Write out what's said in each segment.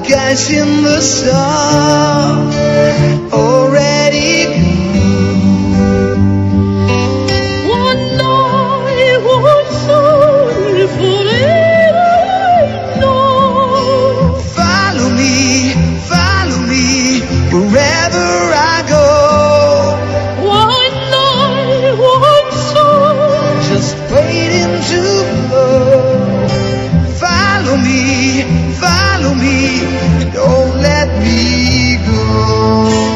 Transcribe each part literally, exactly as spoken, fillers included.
guys in the sun already gone. One night, one soul, forever I know. Follow me, follow me, wherever I go. One night, one soul, Just waiting to blow. Follow me, follow me, don't let me go.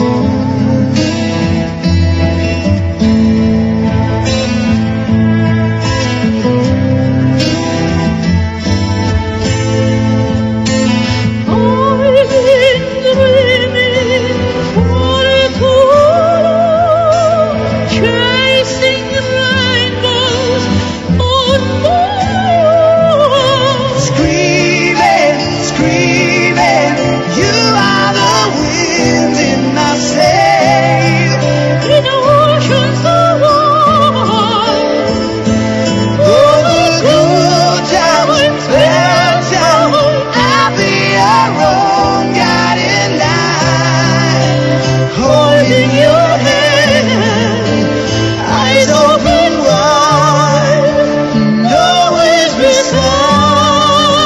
I've been dreaming for too long, chasing rainbows on my own. Screaming, screaming, you are the wind in my sail. In oceans so wide, Oh, the good times, bad times, I'll be your own guiding light. Holding your hand, eyes open wide, and always beside.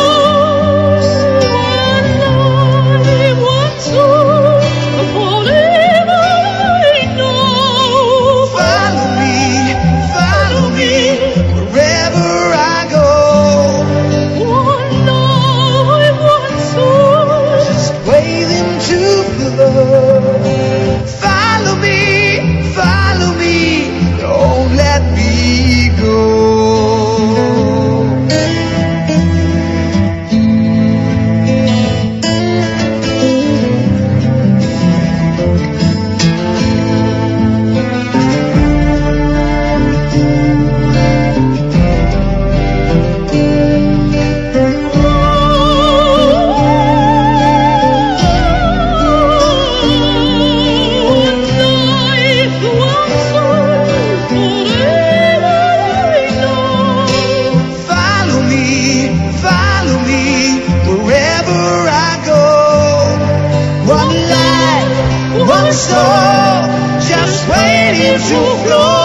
one night, one soul, forever I know. Follow me, follow me, wherever I go. One night, one soul, Just waiting to blow. Follow me, follow me, don't let me go. one night, one soul, forever I know. Follow me, follow me, wherever I go. One life, one soul, just waiting to flow.